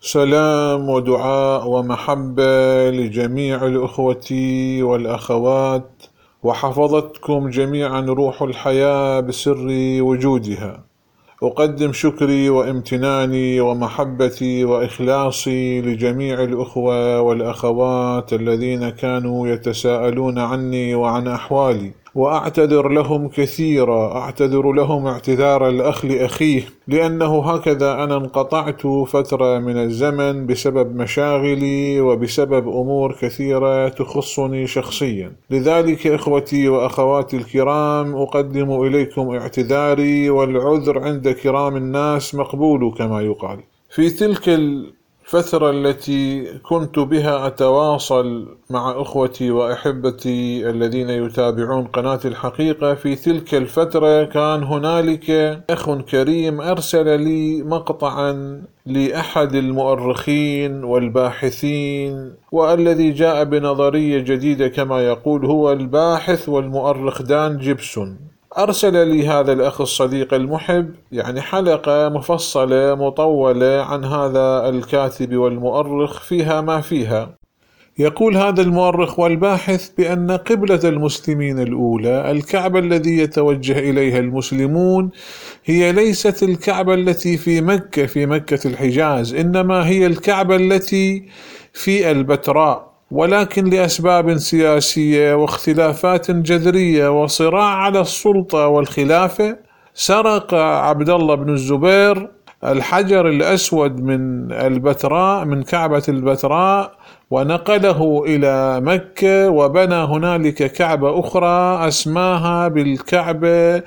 سلام ودعاء ومحبة لجميع الأخوة والأخوات، وحفظتكم جميعا روح الحياة بسر وجودها. أقدم شكري وامتناني ومحبتي وإخلاصي لجميع الأخوة والأخوات الذين كانوا يتساءلون عني وعن أحوالي، وأعتذر لهم كثيرا، أعتذر لهم اعتذار الأخ لأخيه، لأنه هكذا أنا انقطعت فترة من الزمن بسبب مشاغلي وبسبب أمور كثيرة تخصني شخصيا. لذلك إخوتي وأخواتي الكرام، أقدم إليكم اعتذاري، والعذر عند كرام الناس مقبول كما يقال. في تلك الفترة التي كنت بها أتواصل مع أخوتي وأحبتي الذين يتابعون قناة الحقيقة، في تلك الفترة كان هنالك أخ كريم أرسل لي مقطعا لأحد المؤرخين والباحثين، والذي جاء بنظرية جديدة كما يقول، هو الباحث والمؤرخ دان جيبسون. أرسل لي هذا الأخ الصديق المحب حلقة مفصلة مطولة عن هذا الكاتب والمؤرخ فيها ما فيها. يقول هذا المؤرخ والباحث بأن قبلة المسلمين الأولى، الكعبة الذي يتوجه إليها المسلمون، هي ليست الكعبة التي في مكة الحجاز، إنما هي الكعبة التي في البتراء، ولكن لأسباب سياسية واختلافات جذرية وصراع على السلطة والخلافة، سرق عبد الله بن الزبير الحجر الأسود من البتراء، من كعبة البتراء، ونقله إلى مكة، وبنى هنالك كعبة أخرى أسماها بالكعبة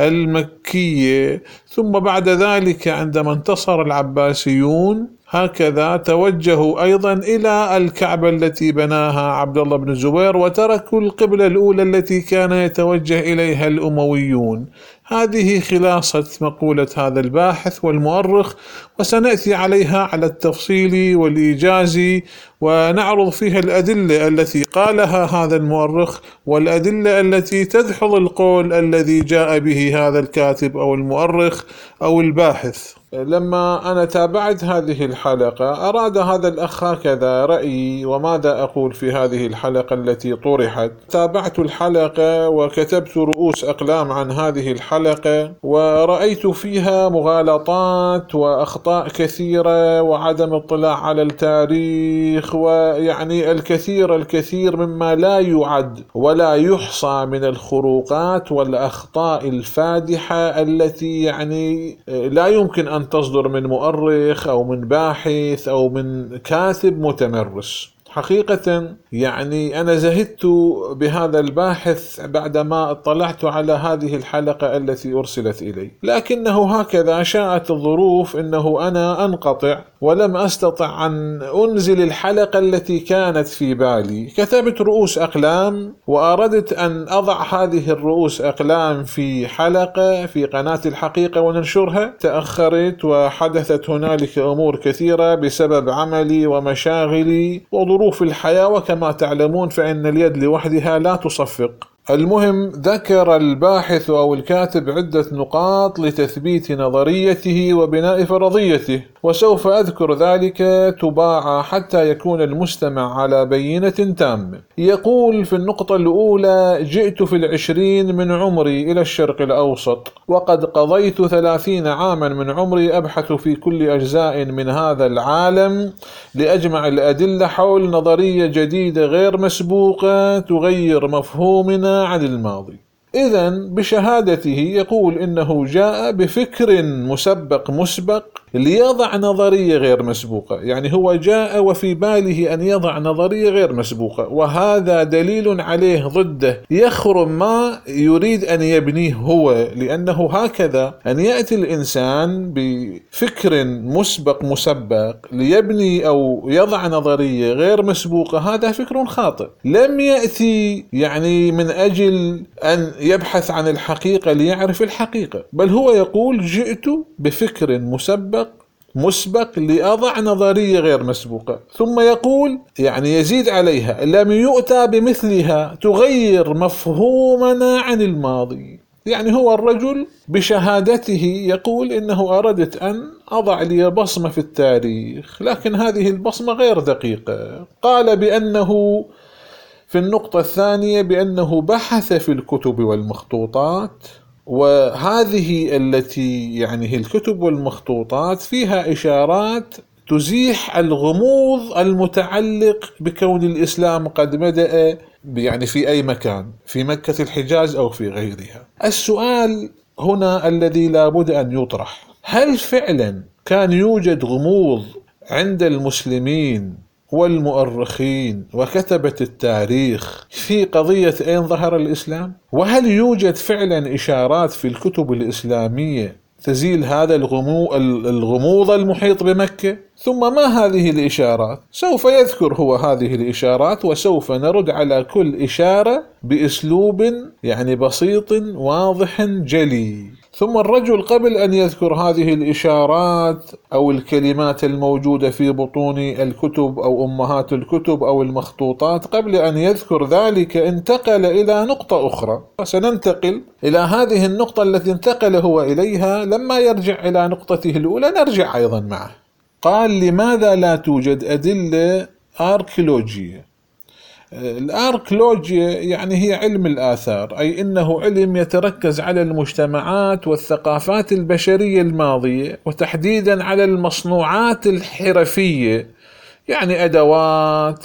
المكية. ثم بعد ذلك عندما انتصر العباسيون هكذا توجهوا أيضا إلى الكعبة التي بناها عبد الله بن الزبير، وتركوا القبلة الأولى التي كان يتوجه إليها الأمويون. هذه خلاصة مقولة هذا الباحث والمؤرخ، وسنأتي عليها على التفصيل والإيجاز، ونعرض فيها الأدلة التي قالها هذا المؤرخ، والأدلة التي تدحض القول الذي جاء به هذا الكاتب أو المؤرخ أو الباحث. لما أنا تابعت هذه الحلقة، أراد هذا الأخ هكذا رأيي وماذا أقول في هذه الحلقة التي طرحت. تابعت الحلقة وكتبت رؤوس أقلام عن هذه الحلقة، ورأيت فيها مغالطات وأخطاء كثيرة وعدم اطلاع على التاريخ، ويعني الكثير مما لا يعد ولا يحصى من الخروقات والأخطاء الفادحة التي يعني لا يمكن أن تصدر من مؤرخ أو من باحث أو من كاتب متمرس. حقيقة يعني أنا زهدت بهذا الباحث بعدما اطلعت على هذه الحلقة التي أرسلت إلي، لكنه هكذا شاءت الظروف أنه أنا أنقطع، ولم أستطع أن أنزل الحلقة التي كانت في بالي. كتبت رؤوس أقلام، وأردت أن أضع هذه الرؤوس أقلام في حلقة في قناة الحقيقة وننشرها. تأخرت وحدثت هنالك أمور كثيرة بسبب عملي ومشاغلي وظروف الحياة، وكما تعلمون فإن اليد لوحدها لا تصفق. المهم، ذكر الباحث أو الكاتب عدة نقاط لتثبيت نظريته وبناء فرضيته، وسوف أذكر ذلك تباعا حتى يكون المستمع على بينة تامة. يقول في النقطة الأولى: جئت في 20 من عمري إلى الشرق الأوسط، وقد قضيت 30 عاما من عمري أبحث في كل أجزاء من هذا العالم لأجمع الأدلة حول نظرية جديدة غير مسبوقة تغير مفهومنا عن الماضي. إذن بشهادته يقول إنه جاء بفكر مسبق ليضع نظرية غير مسبوقة، يعني هو جاء وفي باله أن يضع نظرية غير مسبوقة، وهذا دليل عليه ضده يخرم ما يريد أن يبنيه هو، لأنه هكذا أن يأتي الإنسان بفكر مسبق ليبني أو يضع نظرية غير مسبوقة، هذا فكر خاطئ. لم يأتي يعني من أجل أن يبحث عن الحقيقة ليعرف الحقيقة، بل هو يقول: جئت بفكر مسبق لأضع نظرية غير مسبوقة. ثم يقول يعني يزيد عليها: لم يؤتى بمثلها تغير مفهومنا عن الماضي. يعني هو الرجل بشهادته يقول إنه أردت أن أضع لي بصمة في التاريخ، لكن هذه البصمة غير دقيقة. قال بأنه في النقطة الثانية بأنه بحث في الكتب والمخطوطات، وهذه التي يعني هي الكتب والمخطوطات فيها إشارات تزيح الغموض المتعلق بكون الإسلام قد بدأ يعني في أي مكان، في مكة الحجاز أو في غيرها. السؤال هنا الذي لا بد أن يطرح: هل فعلا كان يوجد غموض عند المسلمين والمؤرخين وكتبة التاريخ في قضية أين ظهر الإسلام؟ وهل يوجد فعلا إشارات في الكتب الإسلامية تزيل هذا الغموض المحيط بمكة؟ ثم ما هذه الإشارات؟ سوف يذكر هو هذه الإشارات، وسوف نرد على كل إشارة بأسلوب يعني بسيط واضح جلي. ثم الرجل قبل أن يذكر هذه الإشارات أو الكلمات الموجودة في بطون الكتب أو أمهات الكتب أو المخطوطات، قبل أن يذكر ذلك انتقل إلى نقطة أخرى، سننتقل إلى هذه النقطة التي انتقل هو إليها. لما يرجع إلى نقطته الأولى نرجع أيضا معه. قال: لماذا لا توجد أدلة أركيولوجية؟ الأركيولوجيا يعني هي علم الآثار، أي إنه علم يتركز على المجتمعات والثقافات البشرية الماضية، وتحديدا على المصنوعات الحرفية، يعني أدوات،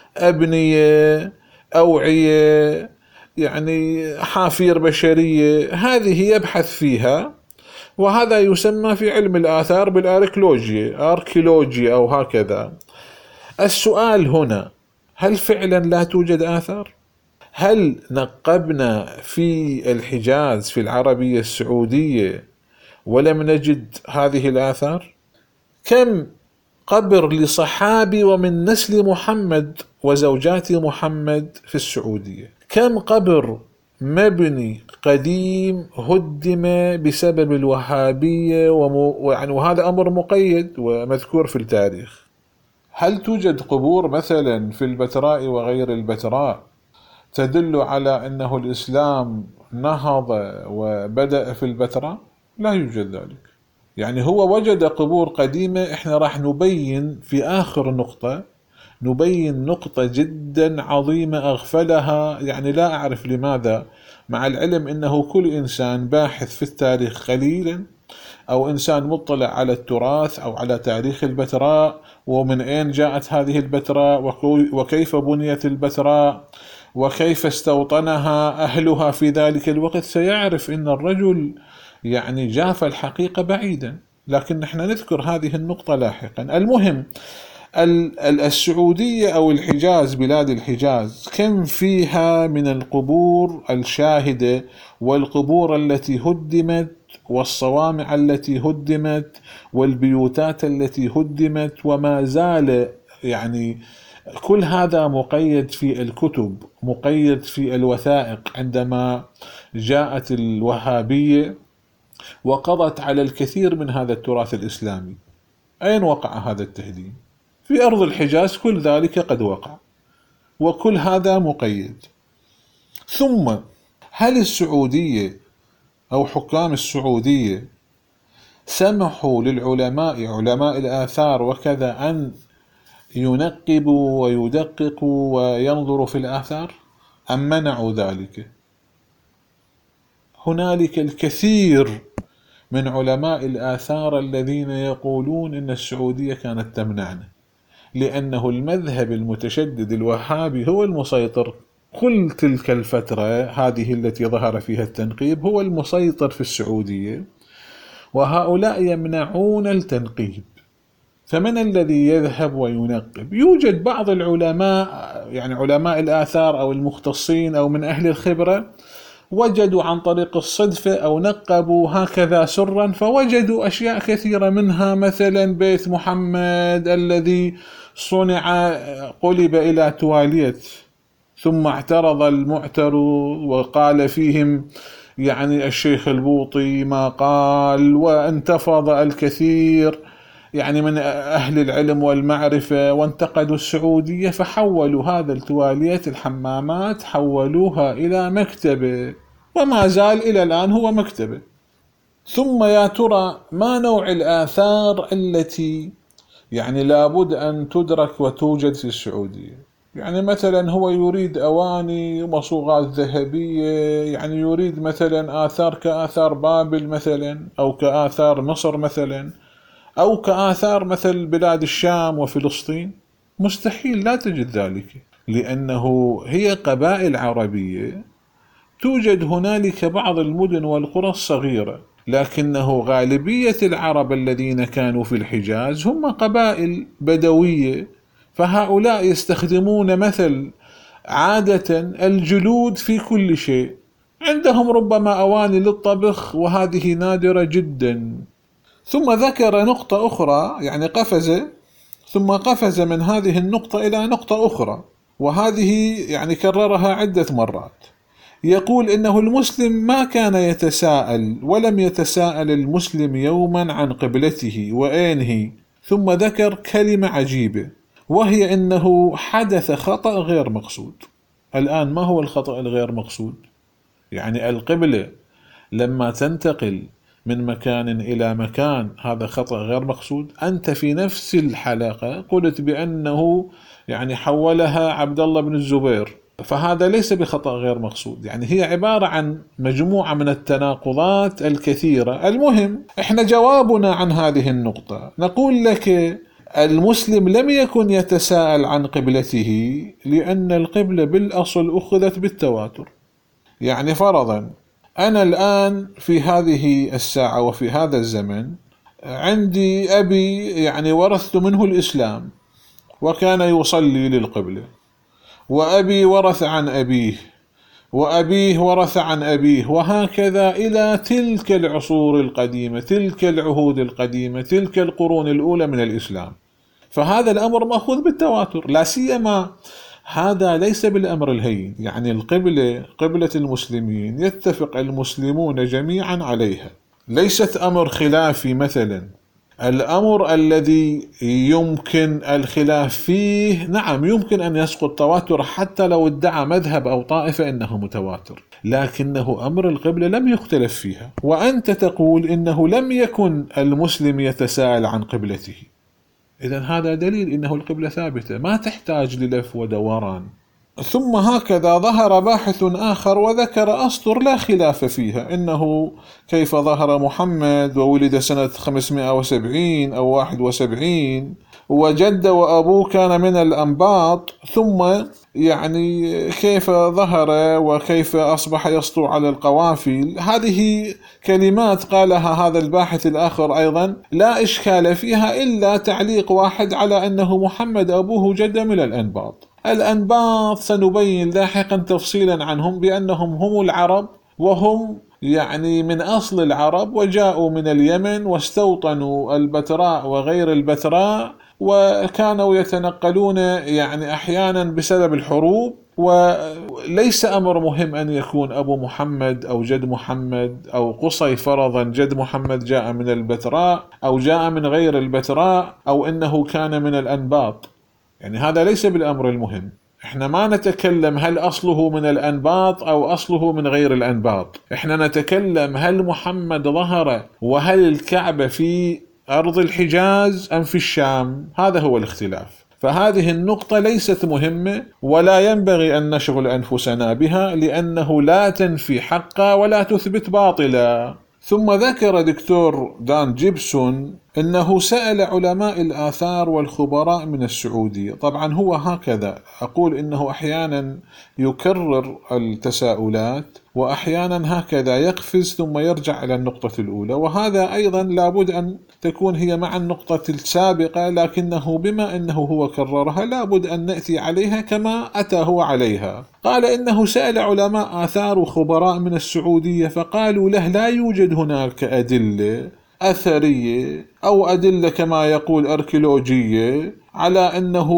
أبنية، أوعية، يعني حافير بشرية، هذه يبحث فيها، وهذا يسمى في علم الآثار بالأركيولوجيا أو هكذا. السؤال هنا: هل فعلا لا توجد آثار؟ هل نقبنا في الحجاز في العربية السعودية ولم نجد هذه الآثار؟ كم قبر لصحابي ومن نسل محمد وزوجات محمد في السعودية؟ كم قبر مبني قديم هدم بسبب الوهابية وهذا أمر مقيد ومذكور في التاريخ. هل توجد قبور مثلا في البتراء وغير البتراء تدل على أنه الإسلام نهض وبدأ في البتراء؟ لا يوجد ذلك. يعني هو وجد قبور قديمة. احنا راح نبين في آخر نقطة، نبين نقطة جدا عظيمة أغفلها، يعني لا أعرف لماذا، مع العلم أنه كل إنسان باحث في التاريخ قليلا أو إنسان مطلع على التراث أو على تاريخ البتراء، ومن أين جاءت هذه البتراء وكيف بنيت البتراء وكيف استوطنها أهلها في ذلك الوقت، سيعرف أن الرجل يعني جاف الحقيقة بعيدا. لكن نحن نذكر هذه النقطة لاحقا. المهم، السعودية أو الحجاز، بلاد الحجاز، كم فيها من القبور الشاهدة والقبور التي هدمت والصوامع التي هدمت والبيوتات التي هدمت، وما زال يعني كل هذا مقيد في الكتب، مقيد في الوثائق. عندما جاءت الوهابية وقضت على الكثير من هذا التراث الإسلامي، أين وقع هذا التهديم؟ في أرض الحجاز كل ذلك قد وقع، وكل هذا مقيد. ثم هل السعودية أو حكام السعودية سمحوا للعلماء، علماء الآثار وكذا، أن ينقبوا ويدققوا وينظروا في الآثار، أم منعوا ذلك؟ هنالك الكثير من علماء الآثار الذين يقولون إن السعودية كانت تمنعنا، لأنه المذهب المتشدد الوهابي هو المسيطر كل تلك الفترة هذه التي ظهر فيها التنقيب، هو المسيطر في السعودية، وهؤلاء يمنعون التنقيب. فمن الذي يذهب وينقب؟ يوجد بعض العلماء، يعني علماء الآثار أو المختصين أو من أهل الخبرة، وجدوا عن طريق الصدفة أو نقبوا هكذا سرا، فوجدوا أشياء كثيرة، منها مثلا بيت محمد الذي صنع قلب إلى تواليت، ثم اعترض المعتر وقال فيهم يعني الشيخ البوطي ما قال، وانتفض الكثير يعني من أهل العلم والمعرفة وانتقدوا السعودية، فحولوا هذا التواليت، الحمامات، حولوها إلى مكتبة، وما زال إلى الآن هو مكتبة. ثم يا ترى ما نوع الآثار التي يعني لابد أن تدرك وتوجد في السعودية؟ يعني مثلا هو يريد أواني ومصوغات ذهبية، يعني يريد مثلا آثار كآثار بابل مثلا، أو كآثار مصر مثلا، أو كآثار مثل بلاد الشام وفلسطين. مستحيل، لا تجد ذلك، لأنه هي قبائل عربية توجد هنالك بعض المدن والقرى الصغيرة، لكنه غالبية العرب الذين كانوا في الحجاز هم قبائل بدوية، فهؤلاء يستخدمون مثل عادة الجلود في كل شيء. عندهم ربما أواني للطبخ وهذه نادرة جدا. ثم ذكر نقطة أخرى، يعني قفز من هذه النقطة إلى نقطة أخرى، وهذه يعني كررها عدة مرات. يقول إنه المسلم ما كان يتساءل، ولم يتساءل المسلم يوما عن قبلته وأين هي. ثم ذكر كلمة عجيبة، وهي إنه حدث خطأ غير مقصود. الآن ما هو الخطأ الغير مقصود؟ يعني القبلة لما تنتقل من مكان إلى مكان هذا خطأ غير مقصود. أنت في نفس الحلقة قلت بأنه يعني حولها عبد الله بن الزبير، فهذا ليس بخطأ غير مقصود. يعني هي عبارة عن مجموعة من التناقضات الكثيرة. المهم احنا جوابنا عن هذه النقطة نقول لك المسلم لم يكن يتساءل عن قبلته، لأن القبلة بالأصل أخذت بالتواتر. يعني فرضا أنا الآن في هذه الساعة وفي هذا الزمن عندي أبي يعني ورثت منه الإسلام وكان يصلي للقبلة، وأبي ورث عن أبيه، وأبيه ورث عن أبيه، وهكذا إلى تلك العصور القديمة، تلك العهود القديمة، تلك القرون الأولى من الإسلام. فهذا الأمر مأخوذ بالتواتر، لا سيما هذا ليس بالأمر الهين. يعني القبلة قبلة المسلمين يتفق المسلمون جميعا عليها، ليست أمر خلافي مثلا. الأمر الذي يمكن الخلاف فيه نعم يمكن أن يسقط تواتر، حتى لو ادعى مذهب أو طائفة إنه متواتر، لكنه أمر القبلة لم يختلف فيها. وأنت تقول إنه لم يكن المسلم يتساءل عن قبلته، إذن هذا دليل إنه القبلة ثابتة، ما تحتاج للف ودوران. ثم هكذا ظهر باحث آخر وذكر أسطر لا خلاف فيها، إنه كيف ظهر محمد وولد سنة 570 أو 71، وجد وأبوه كان من الأنباط، ثم يعني كيف ظهر وكيف أصبح يسطو على القوافل. هذه كلمات قالها هذا الباحث الآخر أيضا لا إشكال فيها، إلا تعليق واحد على أنه محمد أبوه جد من الأنباط. الأنباط سنبين لاحقا تفصيلا عنهم بأنهم هم العرب، وهم يعني من أصل العرب، وجاءوا من اليمن واستوطنوا البتراء وغير البتراء، وكانوا يتنقلون يعني أحيانا بسبب الحروب. وليس أمر مهم أن يكون أبو محمد أو جد محمد، أو قصي فرضا جد محمد جاء من البتراء أو جاء من غير البتراء، أو إنه كان من الأنباط. يعني هذا ليس بالأمر المهم. احنا ما نتكلم هل أصله من الأنباط أو أصله من غير الأنباط، احنا نتكلم هل محمد ظهر وهل الكعبة في أرض الحجاز أم في الشام. هذا هو الاختلاف. فهذه النقطة ليست مهمة ولا ينبغي أن نشغل أنفسنا بها، لأنه لا تنفي حقا ولا تثبت باطلا. ثم ذكر دكتور دان جيبسون أنه سأل علماء الآثار والخبراء من السعودية. طبعا هو هكذا أقول إنه أحيانا يكرر التساؤلات، وأحيانا هكذا يقفز ثم يرجع إلى النقطة الأولى، وهذا أيضا لابد أن تكون هي مع النقطة السابقة، لكنه بما أنه هو كررها لابد أن نأتي عليها كما أتى هو عليها. قال إنه سأل علماء آثار وخبراء من السعودية فقالوا له لا يوجد هناك أدلة أثرية أو أدلة كما يقول أركيولوجية على أنه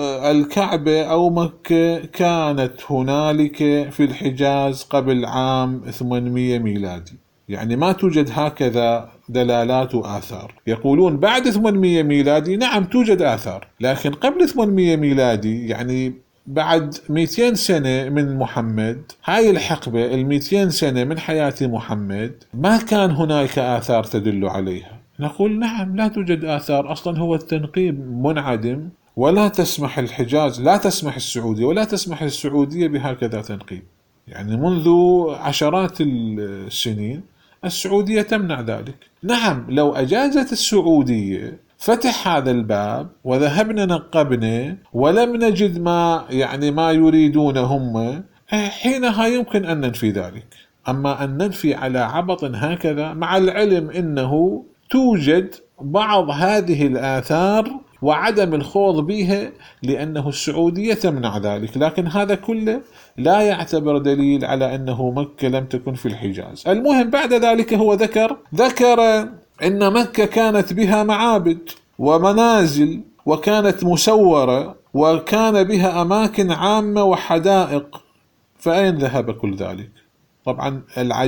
الكعبة أو مكة كانت هنالك في الحجاز قبل عام 800 ميلادي. يعني ما توجد هكذا دلالات وآثار. يقولون بعد 800 ميلادي نعم توجد آثار، لكن قبل 800 ميلادي يعني بعد 200 سنة من محمد، هاي الحقبة 200 سنة من حياة محمد ما كان هناك آثار تدل عليها. نقول نعم، لا توجد آثار، أصلا هو التنقيب منعدم، ولا تسمح الحجاز، لا تسمح السعودية ولا تسمح السعودية بهكذا تنقيب. يعني منذ عشرات السنين السعودية تمنع ذلك. نعم، لو أجازت السعودية فتح هذا الباب وذهبنا نقبنا ولم نجد ما يريدون هم، حينها يمكن أن ننفي ذلك. أما أن ننفي على عبط هكذا، مع العلم أنه توجد بعض هذه الآثار وعدم الخوض بها لأنه السعودية تمنع ذلك، لكن هذا كله لا يعتبر دليل على أنه مكة لم تكن في الحجاز. المهم بعد ذلك هو ذكر أن مكة كانت بها معابد ومنازل وكانت مسورة وكان بها أماكن عامة وحدائق، فأين ذهب كل ذلك؟ طبعا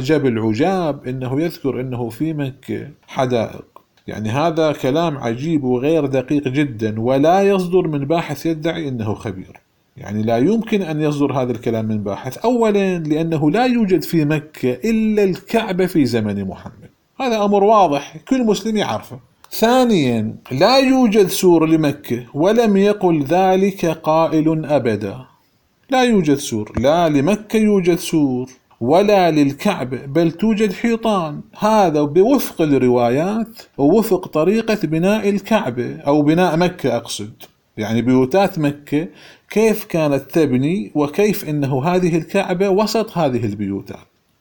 العجاب أنه يذكر أنه في مكة حدائق. يعني هذا كلام عجيب وغير دقيق جدا، ولا يصدر من باحث يدعي أنه خبير. يعني لا يمكن أن يصدر هذا الكلام من باحث، أولا لأنه لا يوجد في مكة إلا الكعبة في زمن محمد، هذا أمر واضح كل مسلم يعرفه. ثانيا لا يوجد سور لمكة، ولم يقل ذلك قائل أبدا. لا يوجد سور، لا لمكة يوجد سور ولا للكعبة، بل توجد حيطان. هذا بوفق الروايات ووفق طريقة بناء الكعبة أو بناء مكة أقصد، يعني بيوتات مكة كيف كانت تبني وكيف إنه هذه الكعبة وسط هذه البيوتات.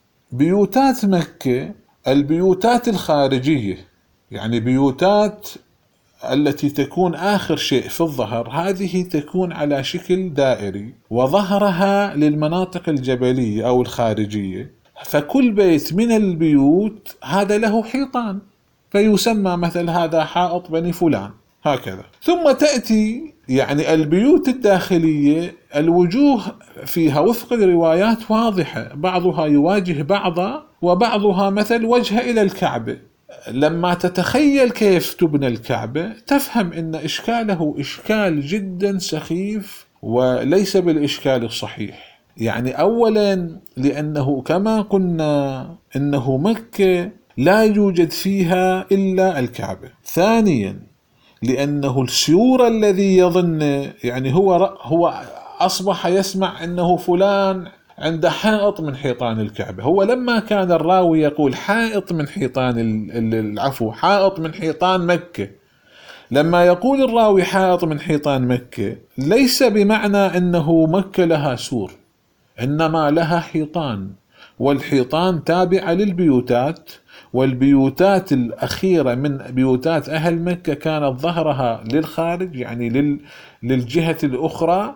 بيوتات مكة البيوتات الخارجية، يعني بيوتات التي تكون آخر شيء في الظهر، هذه تكون على شكل دائري وظهرها للمناطق الجبلية أو الخارجية، فكل بيت من البيوت هذا له حيطان، فيسمى مثل هذا حائط بني فلان هكذا. ثم تأتي يعني البيوت الداخلية الوجوه فيها وفق الروايات واضحة، بعضها يواجه بعضا وبعضها مثل وجه إلى الكعبة. لما تتخيل كيف تبنى الكعبة تفهم أن إشكاله إشكال جدا سخيف وليس بالإشكال الصحيح. يعني أولا لأنه كما قلنا أنه مكة لا يوجد فيها إلا الكعبة. ثانيا لأنه السيور الذي يظن يعني هو أصبح يسمع أنه فلان عند حائط من حيطان الكعبة. هو لما كان الراوي يقول حائط من حيطان حائط من حيطان مكة، لما يقول الراوي حائط من حيطان مكة ليس بمعنى أنه مكة لها سور، إنما لها حيطان، والحيطان تابعة للبيوتات، والبيوتات الأخيرة من بيوتات أهل مكة كانت ظهرها للخارج يعني للجهة الأخرى،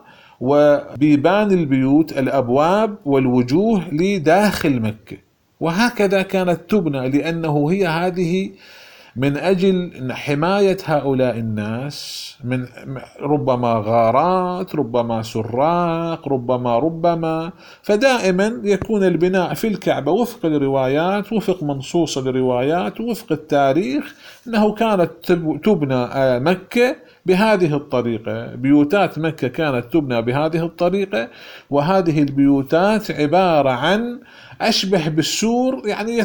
وبيبان البيوت الأبواب والوجوه لداخل مكة. وهكذا كانت تبنى، لأنه هي هذه من أجل حماية هؤلاء الناس من ربما غارات، ربما سراق، ربما فدائما يكون البناء في الكعبة وفق الروايات، وفق منصوص الروايات، وفق التاريخ، أنه كانت تبنى مكة بهذه الطريقة. بيوتات مكة كانت تبنى بهذه الطريقة، وهذه البيوتات عبارة عن أشبه بالسور، يعني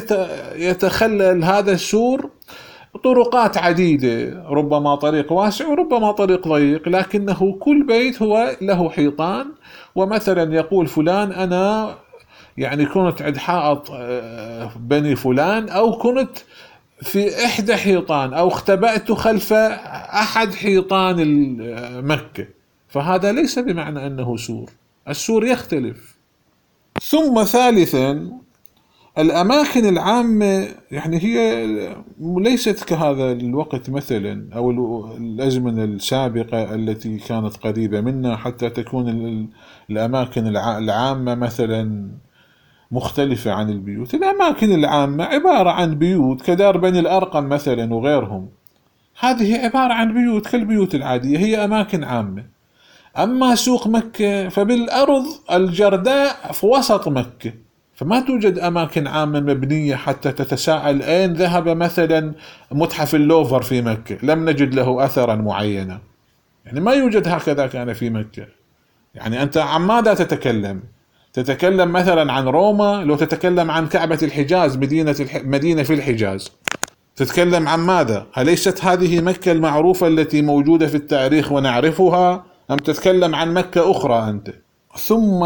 يتخلل هذا السور طرقات عديدة، ربما طريق واسع وربما طريق ضيق، لكنه كل بيت هو له حيطان. ومثلا يقول فلان أنا يعني كنت عند حائط بني فلان، أو كنت في إحدى حيطان، أو اختبأت خلف أحد حيطان مكة، فهذا ليس بمعنى أنه سور، السور يختلف. ثم ثالثا الأماكن العامة يعني هي ليست كهذا الوقت مثلا أو الأزمنة السابقة التي كانت قريبة منا حتى تكون الأماكن العامة مثلا مختلفة عن البيوت. الأماكن العامة عبارة عن بيوت كدار بني الأرقم مثلا وغيرهم، هذه عبارة عن بيوت كالبيوت العادية، هي أماكن عامة. أما سوق مكة فبالأرض الجرداء في وسط مكة، فما توجد أماكن عامة مبنية حتى تتساءل أين ذهب مثلا متحف اللوفر في مكة، لم نجد له أثرا معينا، يعني ما يوجد هكذا كان في مكة. يعني أنت عن ماذا تتكلم؟ تتكلم مثلا عن روما؟ لو تتكلم عن كعبة الحجاز، مدينة في الحجاز، تتكلم عن ماذا؟ أليست هذه مكة المعروفة التي موجودة في التاريخ ونعرفها، أم تتكلم عن مكة أخرى أنت؟ ثم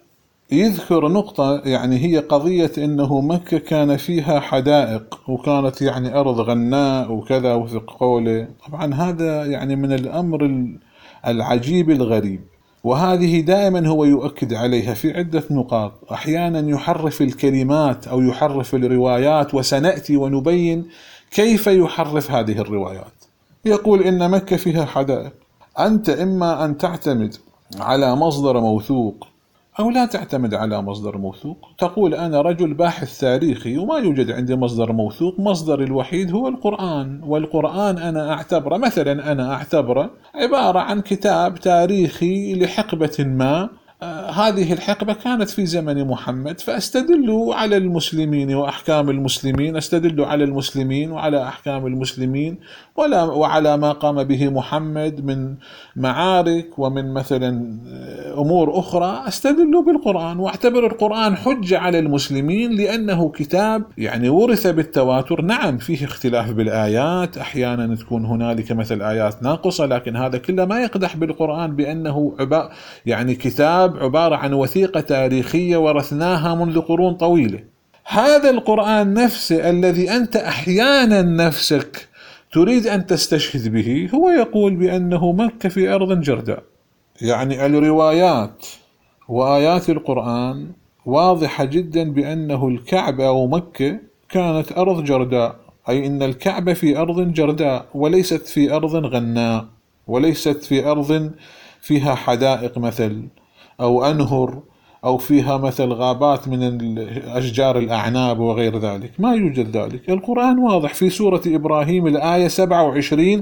يذكر نقطة، يعني هي قضية أنه مكة كان فيها حدائق وكانت يعني أرض غناء وكذا وثق قوله. طبعا هذا يعني من الأمر العجيب الغريب، وهذه دائما هو يؤكد عليها في عدة نقاط. أحيانا يحرف الكلمات أو يحرف الروايات، وسنأتي ونبين كيف يحرف هذه الروايات. يقول إن مكة فيها حدائق. أنت إما أن تعتمد على مصدر موثوق أو لا تعتمد على مصدر موثوق. تقول أنا رجل باحث تاريخي وما يوجد عندي مصدر موثوق، مصدر الوحيد هو القرآن، والقرآن أنا أعتبره مثلا عبارة عن كتاب تاريخي لحقبة ما. هذه الحقبة كانت في زمن محمد، فأستدل على المسلمين وأحكام المسلمين، أستدل على المسلمين وعلى أحكام المسلمين وعلى ما قام به محمد من معارك ومن مثلا أمور أخرى. أستدل بالقرآن وأعتبر القرآن حجة على المسلمين، لأنه كتاب يعني ورث بالتواتر. نعم فيه اختلاف بالآيات، أحيانا تكون هنالك مثل آيات ناقصة، لكن هذا كله ما يقدح بالقرآن بأنه يعني كتاب عبارة عن وثيقة تاريخية ورثناها منذ قرون طويلة. هذا القرآن نفسه الذي أنت أحيانا نفسك تريد أن تستشهد به، هو يقول بأنه مكة في أرض جرداء. يعني الروايات وآيات القرآن واضحة جدا بأنه الكعبة أو مكة كانت أرض جرداء، أي أن الكعبة في أرض جرداء وليست في أرض غناء، وليست في أرض فيها حدائق مثل أو أنهر أو فيها مثل غابات من أشجار الأعناب وغير ذلك. ما يوجد ذلك. القرآن واضح في سورة إبراهيم الآية 27: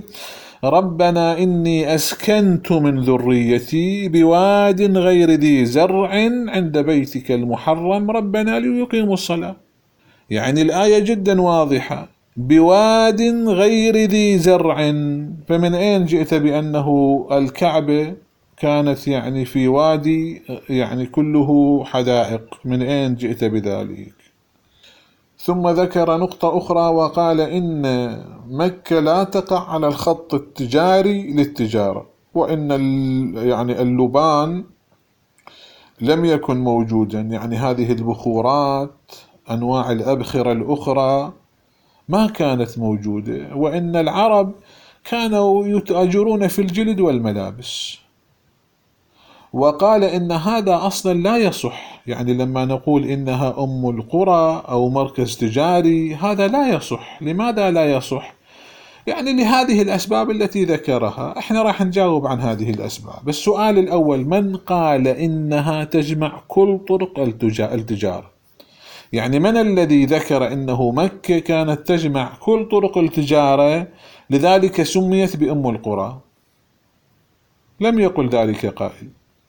ربنا إني أسكنت من ذريتي بواد غير ذي زرع عند بيتك المحرم ربنا ليقيموا الصلاة. يعني الآية جدا واضحة، بواد غير ذي زرع. فمن أين جئت بأنه الكعبة كانت يعني في وادي يعني كله حدائق؟ من أين جئت بذلك؟ ثم ذكر نقطة أخرى وقال إن مكة لا تقع على الخط التجاري للتجارة، وإن يعني اللبان لم يكن موجودا، يعني هذه البخورات أنواع الأبخرة الأخرى ما كانت موجودة، وإن العرب كانوا يتاجرون في الجلد والملابس. وقال إن هذا أصلا لا يصح، يعني لما نقول إنها أم القرى أو مركز تجاري هذا لا يصح. لماذا لا يصح؟ يعني لهذه الأسباب التي ذكرها. احنا راح نجاوب عن هذه الأسباب. السؤال الأول: من قال إنها تجمع كل طرق التجارة؟ يعني من الذي ذكر إنه مكة كانت تجمع كل طرق التجارة لذلك سميت بأم القرى؟ لم يقل ذلك قائل.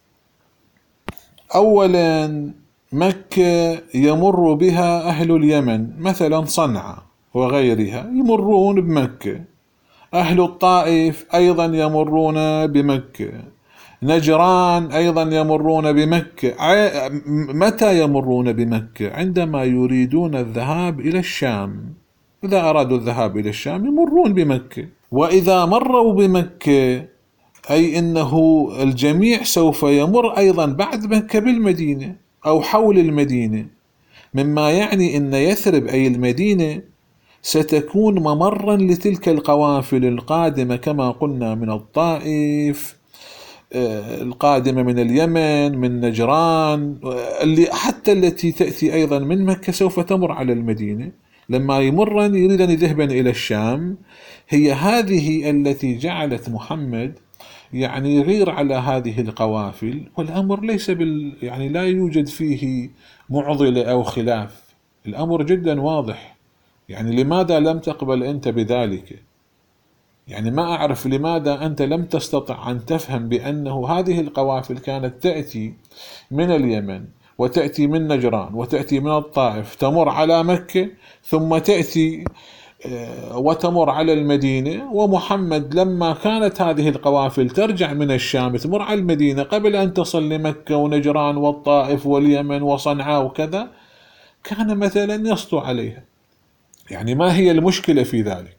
أولا، مكة يمر بها أهل اليمن مثلا صنعاء وغيرها يمرون بمكة، أهل الطائف أيضا يمرون بمكة، نجران أيضا يمرون بمكة. متى يمرون بمكة؟ عندما يريدون الذهاب إلى الشام. إذا أرادوا الذهاب إلى الشام يمرون بمكة. وإذا مروا بمكة أي أنه الجميع سوف يمر أيضا بعد مكة بالمدينة أو حول المدينة، مما يعني أن يثرب أي المدينة ستكون ممرا لتلك القوافل القادمة كما قلنا من الطائف، القادمة من اليمن، من نجران، حتى التي تأتي أيضا من مكة سوف تمر على المدينة. لما يمرن يريدن ذهبا إلى الشام. هي هذه التي جعلت محمد يعني يغير على هذه القوافل، والأمر ليس يعني لا يوجد فيه معضلة أو خلاف. الأمر جدا واضح. يعني لماذا لم تقبل أنت بذلك؟ يعني ما أعرف لماذا أنت لم تستطع أن تفهم بأنه هذه القوافل كانت تأتي من اليمن وتأتي من نجران وتأتي من الطائف، تمر على مكة، ثم تأتي وتمر على المدينة، ومحمد لما كانت هذه القوافل ترجع من الشام تمر على المدينة قبل أن تصل لمكة ونجران والطائف واليمن وصنعاء وكذا، كان مثلا يسطو عليها. يعني ما هي المشكلة في ذلك؟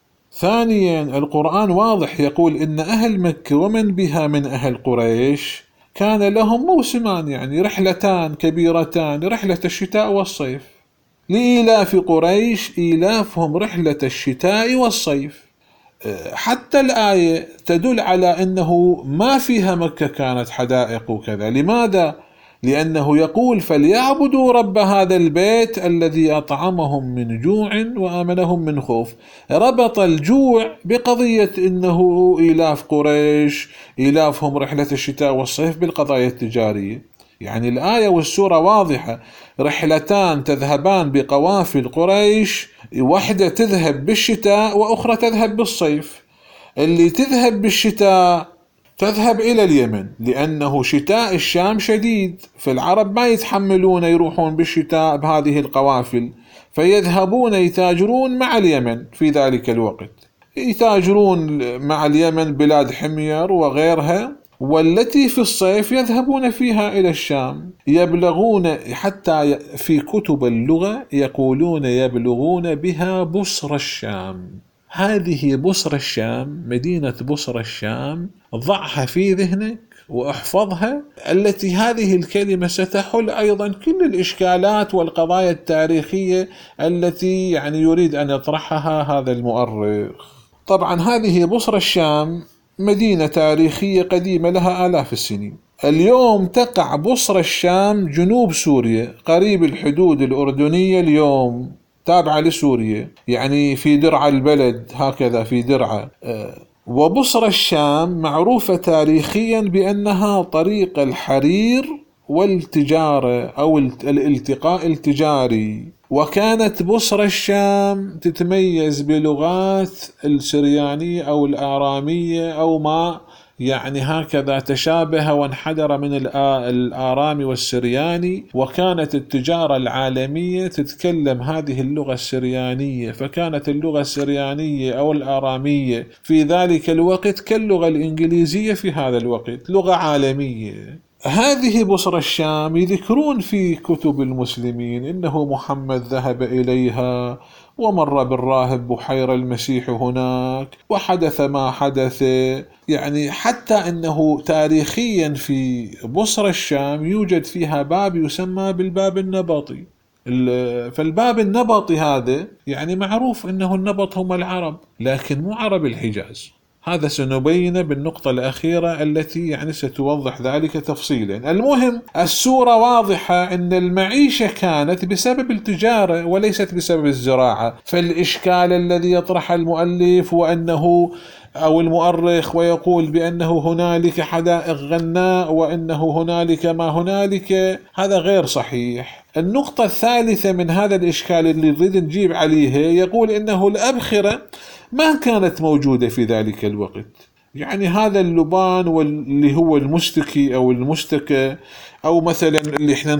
ثانيا القرآن واضح يقول إن أهل مكة ومن بها من أهل قريش كان لهم موسمان، يعني رحلتان كبيرتان، رحلة الشتاء والصيف. لإيلاف قريش إيلافهم رحلة الشتاء والصيف. حتى الآية تدل على أنه ما فيها مكة كانت حدائق وكذا. لماذا؟ لأنه يقول فليعبدوا رب هذا البيت الذي أطعمهم من جوع وآمنهم من خوف. ربط الجوع بقضية أنه إيلاف قريش، إيلافهم رحلة الشتاء والصيف بالقضايا التجارية. يعني الآية والسورة واضحة، رحلتان تذهبان بقوافل قريش، واحدة تذهب بالشتاء وأخرى تذهب بالصيف. اللي تذهب بالشتاء تذهب إلى اليمن، لأنه شتاء الشام شديد، فالعرب ما يتحملون يروحون بالشتاء بهذه القوافل، فيذهبون يتاجرون مع اليمن في ذلك الوقت، يتاجرون مع اليمن بلاد حمير وغيرها. والتي في الصيف يذهبون فيها إلى الشام، يبلغون، حتى في كتب اللغة يقولون يبلغون بها بصر الشام. هذه بصر الشام، مدينة بصر الشام، ضعها في ذهنك واحفظها، التي هذه الكلمة ستحل أيضا كل الإشكالات والقضايا التاريخية التي يعني يريد أن يطرحها هذا المؤرخ. طبعا هذه بصر الشام مدينة تاريخية قديمة لها آلاف السنين. اليوم تقع بصر الشام جنوب سوريا، قريب الحدود الأردنية اليوم، تابعة لسوريا، يعني في درعا البلد، هكذا في درعا. وبصر الشام معروفة تاريخيا بأنها طريق الحرير والتجارة أو الالتقاء التجاري. وكانت بصر الشام تتميز بلغات السريانية أو الآرامية أو ما يعني هكذا تشابه وانحدر من الآرامي والسرياني، وكانت التجارة العالمية تتكلم هذه اللغة السريانية، فكانت اللغة السريانية أو الآرامية في ذلك الوقت كاللغة الإنجليزية في هذا الوقت، لغة عالمية. هذه بصر الشام يذكرون في كتب المسلمين إنه محمد ذهب إليها ومر بالراهب بحير المسيح هناك وحدث ما حدث. يعني حتى أنه تاريخيا في بصر الشام يوجد فيها باب يسمى بالباب النبطي. فالباب النبطي هذا يعني معروف أنه النبط هم العرب، لكن مو عرب الحجاز. هذا سنبين بالنقطة الأخيرة التي يعني ستوضح ذلك تفصيلا. المهم السورة واضحة أن المعيشة كانت بسبب التجارة وليست بسبب الزراعة. فالإشكال الذي يطرح المؤلف وأنه أو المؤرخ ويقول بأنه هنالك حدائق غناء وأنه هنالك ما هنالك، هذا غير صحيح. النقطة الثالثة من هذا الإشكال اللي نريد نجيب عليه، يقول إنه الأبخرة ما كانت موجودة في ذلك الوقت. يعني هذا اللبان واللي هو المستكي أو المستكة، أو مثلا اللي احنا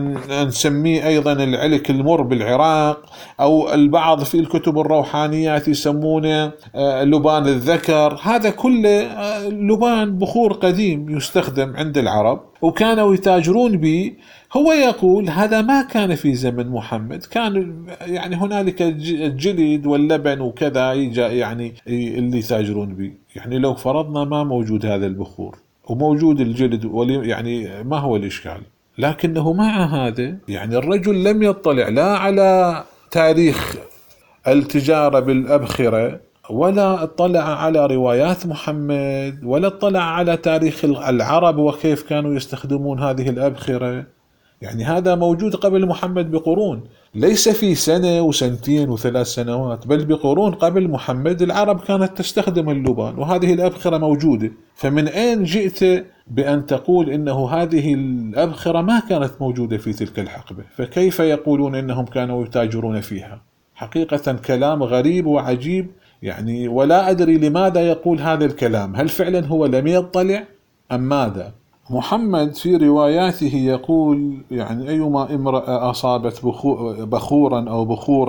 نسميه أيضا العلك المر بالعراق، أو البعض في الكتب الروحانيات يسمونه لبان الذكر، هذا كله لبان بخور قديم يستخدم عند العرب وكانوا يتاجرون به. هو يقول هذا ما كان في زمن محمد، كان يعني هنالك الجلد واللبن وكذا يعني اللي يتاجرون به. يعني لو فرضنا ما موجود هذا البخور وموجود الجلد يعني ما هو الإشكال؟ لكنه مع هذا يعني الرجل لم يطلع لا على تاريخ التجارة بالأبخرة، ولا اطلع على روايات محمد، ولا اطلع على تاريخ العرب وكيف كانوا يستخدمون هذه الأبخرة. يعني هذا موجود قبل محمد بقرون، ليس في سنة وسنتين وثلاث سنوات، بل بقرون قبل محمد العرب كانت تستخدم اللبان وهذه الأبخرة موجودة. فمن أين جئت بأن تقول إنه هذه الأبخرة ما كانت موجودة في تلك الحقبة؟ فكيف يقولون إنهم كانوا يتاجرون فيها؟ حقيقة كلام غريب وعجيب يعني، ولا أدري لماذا يقول هذا الكلام. هل فعلا هو لم يطلع أم ماذا؟ محمد في رواياته يقول يعني أيما امرأة أصابت بخورا أو بخورا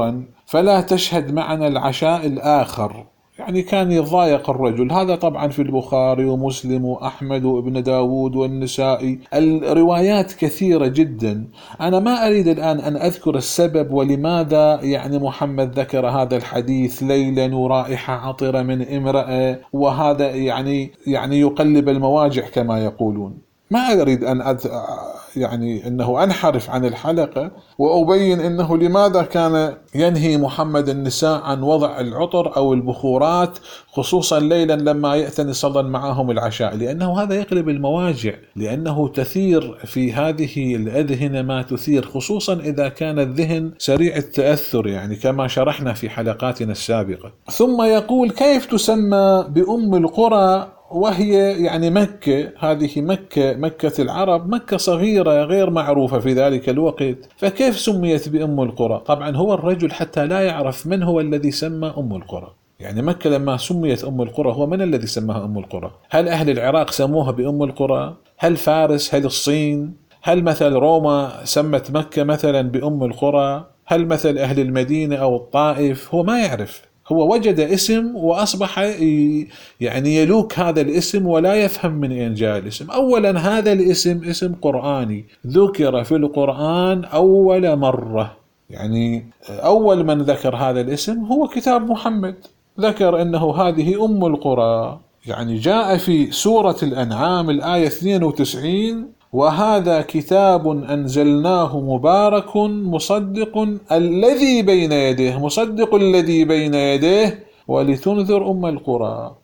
فلا تشهد معنا العشاء الآخر. يعني كان يضايق الرجل. هذا طبعا في البخاري ومسلم وأحمد وابن داود والنسائي، الروايات كثيرة جدا. أنا ما أريد الآن أن أذكر السبب ولماذا يعني محمد ذكر هذا الحديث ليلا ورائحة عطرة من امرأة، وهذا يعني يقلب المواجع كما يقولون. ما أريد أن يعني أنه أنحرف عن الحلقة وأبين أنه لماذا كان ينهي محمد النساء عن وضع العطر أو البخورات خصوصا ليلا لما يأتي صلى معهم العشاء، لأنه هذا يقلب المواجع، لأنه تثير في هذه الأذهنة ما تثير، خصوصا إذا كان الذهن سريع التأثر، يعني كما شرحنا في حلقاتنا السابقة. ثم يقول: كيف تسمى بأم القرى وهي يعني مكة؟ هذه مكة العرب، مكة صغيرة غير معروفة في ذلك الوقت، فكيف سميت بأم القرى؟ طبعا هو الرجل حتى لا يعرف من هو الذي سمى أم القرى. يعني مكة لما سميت أم القرى هو من الذي سماها أم القرى؟ هل أهل العراق سموها بأم القرى؟ هل فارس؟ هل الصين؟ هل مثل روما سمت مكة مثلا بأم القرى؟ هل مثل أهل المدينة أو الطائف؟ هو ما يعرف. هو وجد اسم وأصبح يعني يلوك هذا الاسم ولا يفهم من أين جاء الاسم. أولا هذا الاسم اسم قرآني، ذكر في القرآن أول مرة، يعني أول من ذكر هذا الاسم هو كتاب محمد، ذكر أنه هذه أم القرى. يعني جاء في سورة الأنعام الآية 92: وهذا كتاب أنزلناه مبارك مصدق الذي بين يديه، مصدق الذي بين يديه ولتنذر أم القرى.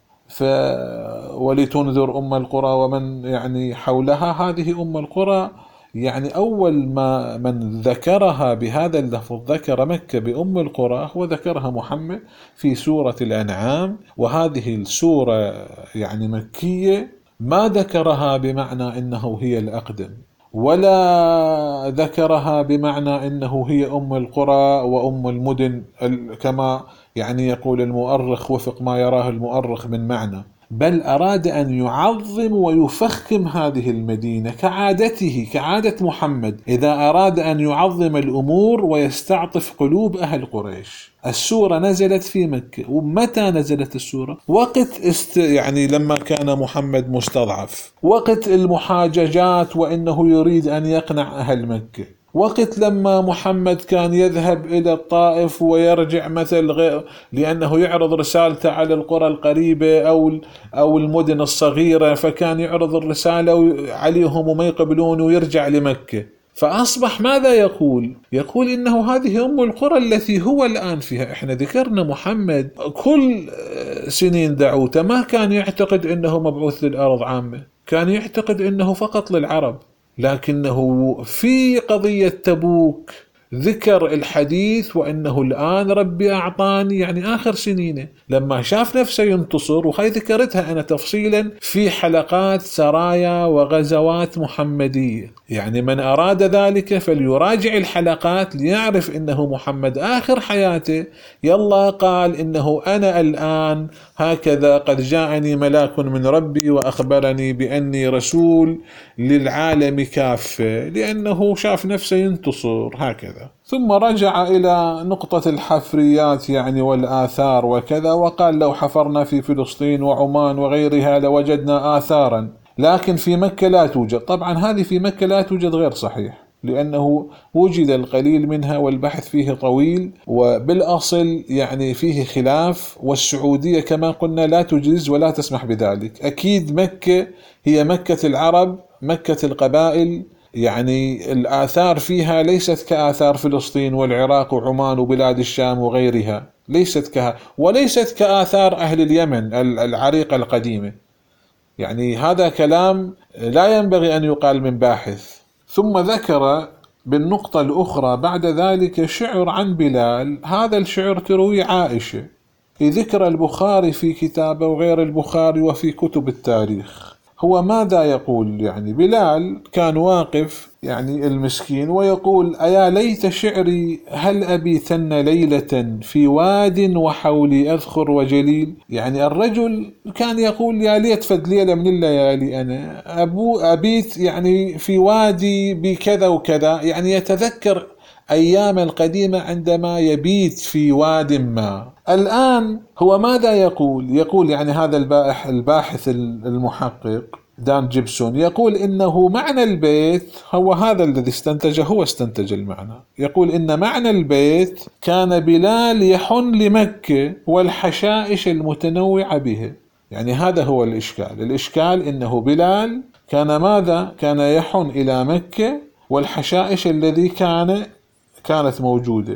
ولتنذر أم القرى ومن يعني حولها، هذه أم القرى. يعني أول ما من ذكرها بهذا اللفظ ذكر مكة بأم القرى هو ذكرها محمد في سورة الأنعام، وهذه السورة يعني مكية، ما ذكرها بمعنى إنه هي الأقدم، ولا ذكرها بمعنى إنه هي أم القرى وأم المدن كما يعني يقول المؤرخ وفق ما يراه المؤرخ من معنى، بل أراد أن يعظم ويفخم هذه المدينة كعادته، كعادة محمد إذا أراد أن يعظم الأمور ويستعطف قلوب أهل قريش. السورة نزلت في مكة. ومتى نزلت السورة؟ وقت يعني لما كان محمد مستضعف، وقت المحاججات وإنه يريد أن يقنع أهل مكة، وقت لما محمد كان يذهب إلى الطائف ويرجع مثل غير لأنه يعرض رسالته على القرى القريبة أو المدن الصغيرة، فكان يعرض الرسالة عليهم وما يقبلون ويرجع لمكة. فأصبح ماذا يقول؟ يقول إنه هذه أم القرى التي هو الآن فيها. إحنا ذكرنا محمد كل سنين دعوته ما كان يعتقد إنه مبعوث للأرض عامة، كان يعتقد إنه فقط للعرب، لكنه في قضية تبوك ذكر الحديث وأنه الآن ربي أعطاني، يعني آخر سنينه لما شاف نفسه ينتصر. وهي ذكرتها أنا تفصيلا في حلقات سرايا وغزوات محمدية، يعني من أراد ذلك فليراجع الحلقات ليعرف أنه محمد آخر حياته يلا قال إنه أنا الآن هكذا قد جاءني ملاك من ربي وأخبرني بأني رسول للعالم كافة، لأنه شاف نفسه ينتصر هكذا. ثم رجع إلى نقطة الحفريات يعني والآثار وكذا، وقال لو حفرنا في فلسطين وعمان وغيرها لوجدنا آثارا، لكن في مكة لا توجد. طبعا هذه في مكة لا توجد غير صحيح، لأنه وجد القليل منها والبحث فيه طويل، وبالأصل يعني فيه خلاف، والسعودية كما قلنا لا تجيز ولا تسمح بذلك. أكيد مكة هي مكة العرب، مكة القبائل، يعني الآثار فيها ليست كآثار فلسطين والعراق وعمان وبلاد الشام وغيرها، ليست وليست كآثار أهل اليمن العريقة القديمة. يعني هذا كلام لا ينبغي أن يقال من باحث. ثم ذكر بالنقطة الأخرى بعد ذلك شعر عن بلال، هذا الشعر تروي عائشة في ذكر البخاري في كتابه وغير البخاري وفي كتب التاريخ. هو ماذا يقول؟ يعني بلال كان واقف يعني المسكين ويقول: أيا ليت شعري هل أبيتن ليلة في واد وحولي أذخر وجليل. يعني الرجل كان يقول يا ليت فد ليلة من الليالي أنا أبيت يعني في وادي بكذا وكذا، يعني يتذكر أيام القديمة عندما يبيت في واد ما. الآن هو ماذا يقول؟ يقول يعني هذا الباحث المحقق دان جيبسون يقول إنه معنى البيت هو هذا الذي استنتجه، هو استنتج المعنى. يقول إن معنى البيت كان بلال يحن لمكة والحشائش المتنوعة به. يعني هذا هو الإشكال. الإشكال إنه بلال كان ماذا؟ كان يحن إلى مكة والحشائش الذي كانت موجودة،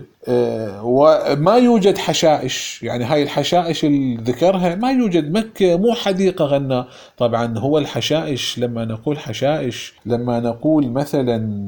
وما يوجد حشائش. يعني هاي الحشائش اللي ذكرها ما يوجد. مكة مو حديقة غنى. طبعا هو الحشائش، لما نقول حشائش، لما نقول مثلا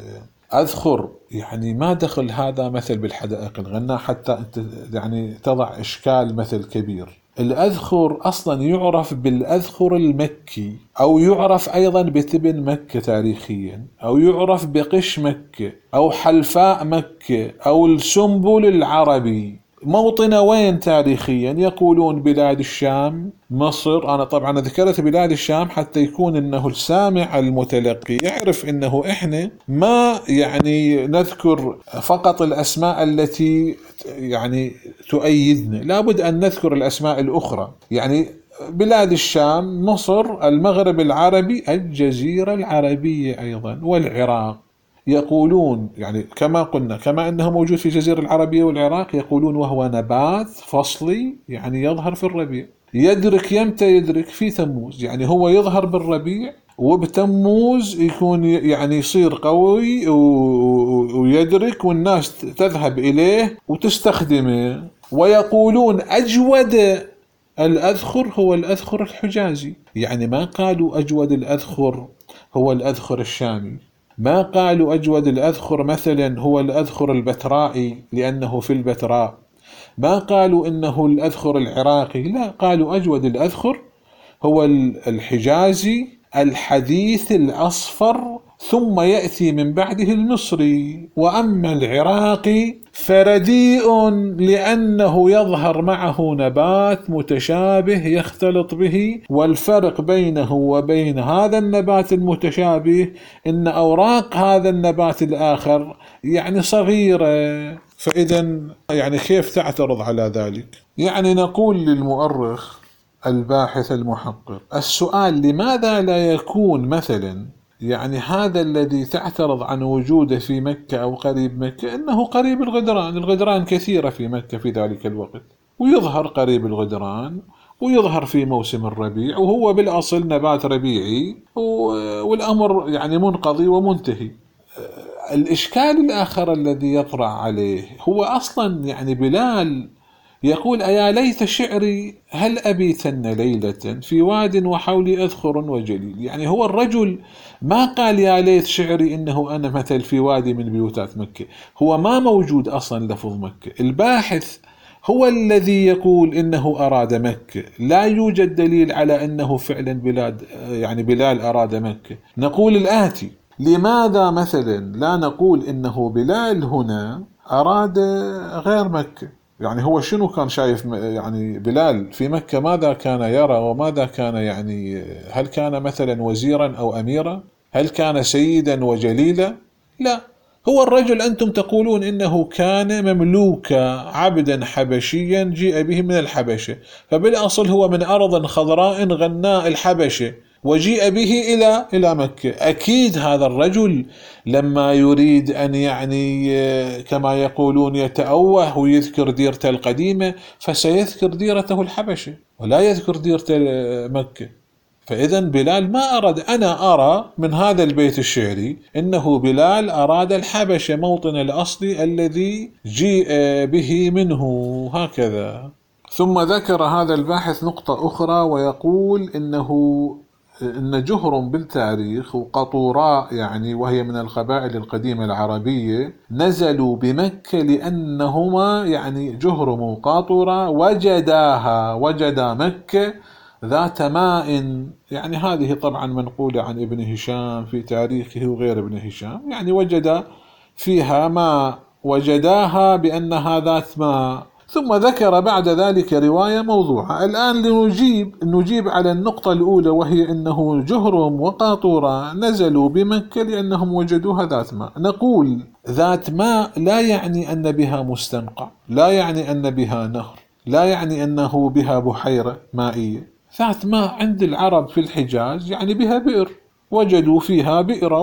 أذخر، يعني ما دخل هذا مثل بالحدائق الغنى حتى أنت يعني تضع إشكال مثل كبير. الأذخر أصلا يعرف بالأذخر المكي، أو يعرف أيضا بتبن مكة تاريخيا، أو يعرف بقش مكة، أو حلفاء مكة، أو السنبل العربي. موطنه وين تاريخيا؟ يقولون بلاد الشام، مصر. أنا طبعا ذكرت بلاد الشام حتى يكون إنه السامع المتلقي يعرف إنه إحنا ما يعني نذكر فقط الأسماء التي يعني تؤيدنا، لابد أن نذكر الأسماء الأخرى. يعني بلاد الشام، مصر، المغرب العربي، الجزيرة العربية أيضا، والعراق. يقولون يعني كما قلنا، كما أنه موجود في الجزيرة العربية والعراق، يقولون وهو نبات فصلي يعني يظهر في الربيع. يدرك يمتى؟ يدرك في تموز. يعني هو يظهر بالربيع، وبتموز يكون يعني يصير قوي ويدرك، والناس تذهب إليه وتستخدمه. ويقولون أجود الأذخر هو الأذخر الحجازي. يعني ما قالوا أجود الأذخر هو الأذخر الشامي، ما قالوا أجود الأذخر مثلا هو الأذخر البترائي لأنه في البتراء، ما قالوا إنه الأذخر العراقي، لا، قالوا أجود الأذخر هو الحجازي الحديث الأصفر، ثم يأتي من بعده المصري. وأما العراقي فرديء لأنه يظهر معه نبات متشابه يختلط به، والفرق بينه وبين هذا النبات المتشابه إن أوراق هذا النبات الآخر يعني صغيرة. فإذا يعني كيف تعترض على ذلك؟ يعني نقول للمؤرخ الباحث المحقق السؤال: لماذا لا يكون مثلا يعني هذا الذي تعترض عن وجوده في مكة أو قريب مكة إنه قريب الغدران؟ الغدران كثيرة في مكة في ذلك الوقت، ويظهر قريب الغدران، ويظهر في موسم الربيع، وهو بالأصل نبات ربيعي، والأمر يعني منقضي ومنتهي. الإشكال الآخر الذي يطرأ عليه هو أصلا يعني بلال يقول: أيا ليت شعري هل أبيتن ليلة في واد وحولي أذخر وجليل. يعني هو الرجل ما قال يا ليت شعري إنه أنا مثل في وادي من بيوتات مكة، هو ما موجود أصلا لفظ مكة. الباحث هو الذي يقول إنه أراد مكة، لا يوجد دليل على أنه فعلا بلال أراد مكة. نقول الآتي: لماذا مثلا لا نقول إنه بلال هنا أراد غير مكة؟ يعني هو شنو كان شايف يعني بلال في مكة؟ ماذا كان يرى وماذا كان يعني؟ هل كان مثلا وزيرا أو أميرا؟ هل كان سيدا وجليلا؟ لا، هو الرجل أنتم تقولون إنه كان مملوكا عبدا حبشيا جيء به من الحبشة، فبالأصل هو من أرض خضراء غناء الحبشة وجيء به إلى مكة. أكيد هذا الرجل لما يريد أن يعني كما يقولون يتأوه ويذكر ديرته القديمة فسيذكر ديرته الحبشة ولا يذكر ديرته مكة. فإذا بلال ما أراد. أنا أرى من هذا البيت الشعري إنه بلال أراد الحبشة، موطن الأصلي الذي جيء به منه، هكذا. ثم ذكر هذا الباحث نقطة أخرى، ويقول إن جهر بالتاريخ وقطوراء يعني وهي من القبائل القديمة العربية نزلوا بمكة لأنهما يعني جهرم وقاطورة وجدا مكة ذات ماء. يعني هذه طبعا منقولة عن ابن هشام في تاريخه وغير ابن هشام، يعني وجد فيها ماء، وجداها بأنها ذات ماء. ثم ذكر بعد ذلك رواية موضوعة. الآن نجيب على النقطة الأولى، وهي أنه جهرم وقاطورة نزلوا بمكة لأنهم وجدوها ذات ماء. نقول ذات ماء لا يعني أن بها مستنقع، لا يعني أن بها نهر، لا يعني أنه بها بحيرة مائية. ذات ماء عند العرب في الحجاز يعني بها بئر، وجدوا فيها بئر،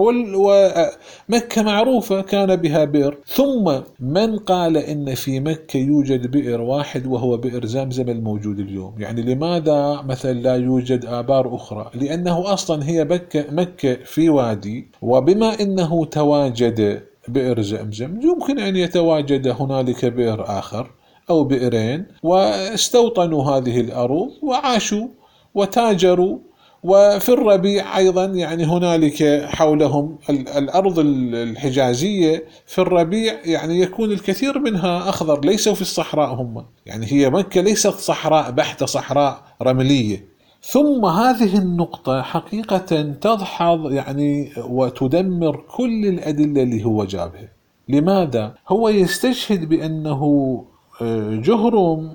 ومكة معروفة كان بها بئر. ثم من قال إن في مكة يوجد بئر واحد وهو بئر زمزم الموجود اليوم؟ يعني لماذا مثلا لا يوجد آبار أخرى؟ لأنه أصلا هي مكة في وادي، وبما إنه تواجد بئر زمزم يمكن أن يتواجد هنالك بئر آخر أو بئرين، واستوطنوا هذه الأرض وعاشوا وتاجروا. وفي الربيع أيضا يعني هنالك حولهم الأرض الحجازية في الربيع يعني يكون الكثير منها أخضر، ليسوا في الصحراء هم، يعني هي مكة ليست صحراء بحتة، صحراء رملية. ثم هذه النقطة حقيقة تدحض يعني وتدمر كل الأدلة اللي هو جابها. لماذا؟ هو يستشهد بأنه جهرم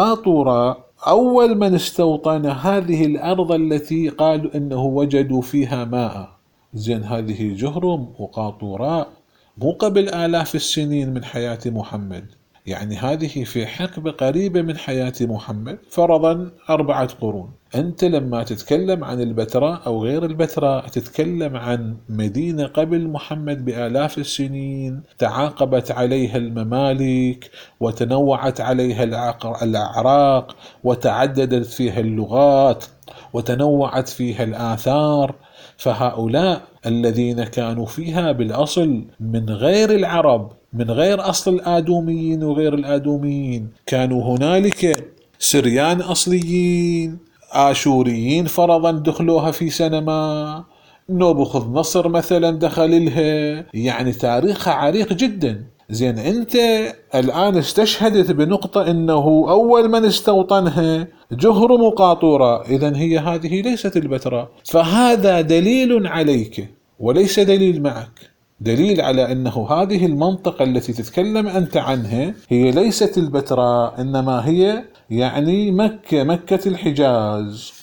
وقاطورة أول من استوطن هذه الأرض التي قالوا أنه وجدوا فيها ماء. زين، هذه جهرم وقاطوراء مو قبل آلاف السنين من حياة محمد، يعني هذه في حقبة قريبة من حياة محمد، فرضا 4 قرون. أنت لما تتكلم عن البتراء أو غير البتراء تتكلم عن مدينة قبل محمد بآلاف السنين، تعاقبت عليها الممالك وتنوعت عليها الأعراق وتعددت فيها اللغات وتنوعت فيها الآثار. فهؤلاء الذين كانوا فيها بالأصل من غير العرب، من غير أصل الآدوميين وغير الآدوميين، كانوا هنالك سريان أصليين، آشوريين فرضا دخلوها في سنة ما، نوبخذ نصر مثلا دخل لها، يعني تاريخها عريق جدا. زين، انت الآن استشهدت بنقطة انه اول من استوطنها جهرم وقاطورة، اذن هي هذه ليست البتراء. فهذا دليل عليك وليس دليل معك، دليل على انه هذه المنطقة التي تتكلم انت عنها هي ليست البتراء، انما هي يعني مكة الحجاز.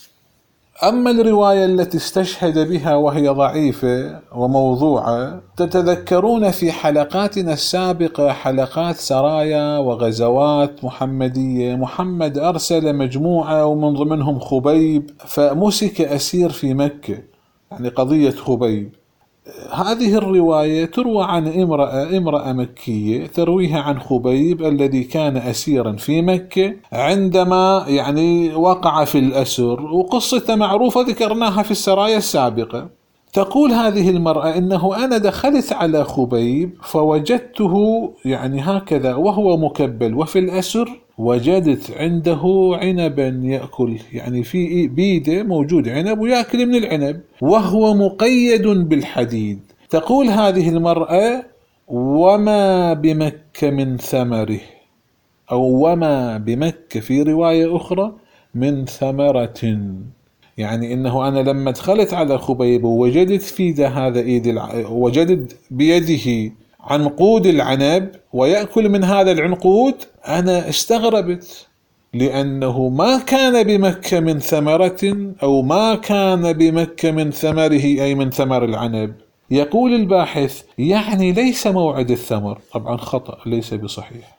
أما الرواية التي استشهد بها وهي ضعيفة وموضوعة، تتذكرون في حلقاتنا السابقة حلقات سرايا وغزوات محمدية، محمد أرسل مجموعة ومن ضمنهم خبيب، فمسك أسير في مكة، يعني قضية خبيب. هذه الرواية تروى عن امرأة مكية ترويها عن خبيب الذي كان أسيرا في مكة عندما يعني وقع في الأسر، وقصة معروفة ذكرناها في السرايا السابقة. تقول هذه المرأة إنه أنا دخلت على خبيب فوجدته يعني هكذا وهو مكبل وفي الأسر، وجدت عنده عنبا يأكل، يعني في بيده موجود عنب ويأكل من العنب وهو مقيد بالحديد. تقول هذه المرأة وما بمكة من ثمره، أو وما بمكة في رواية أخرى من ثمرة، يعني إنه أنا لما دخلت على خبيب ووجدت في هذا وجدت بيده عنقود العنب ويأكل من هذا العنقود، أنا استغربت، لأنه ما كان بمكة من ثمرة، أو ما كان بمكة من ثمره أي من ثمر العنب. يقول الباحث يعني ليس موعد الثمر، طبعا خطأ، ليس بصحيح.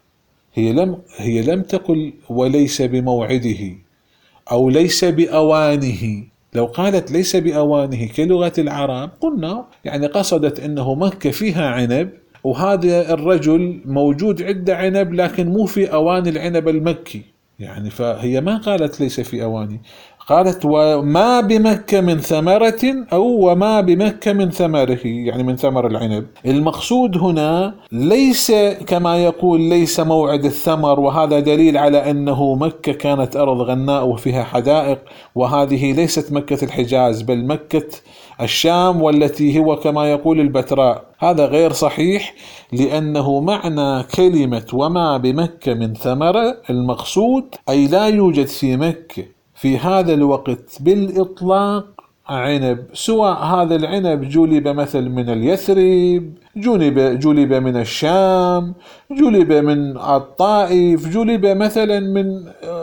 هي لم تقل وليس بموعده أو ليس بأوانه. لو قالت ليس بأوانه كلغة العرب قلنا يعني قصدت أنه مكة فيها عنب وهذا الرجل موجود عنده عنب لكن مو في أوان العنب المكي، يعني فهي ما قالت ليس في أوانه، قالت وما بمكة من ثمرة أو وما بمكة من ثمره، يعني من ثمر العنب. المقصود هنا ليس كما يقول ليس موعد الثمر، وهذا دليل على أنه مكة كانت أرض غناء وفيها حدائق، وهذه ليست مكة الحجاز بل مكة الشام، والتي هو كما يقول البتراء. هذا غير صحيح، لأنه معنى كلمة وما بمكة من ثمرة المقصود أي لا يوجد في مكة في هذا الوقت بالإطلاق عنب، سواء هذا العنب جلب مثل من اليثرب، جلب من الشام، جلب من الطائف، جلب مثلا من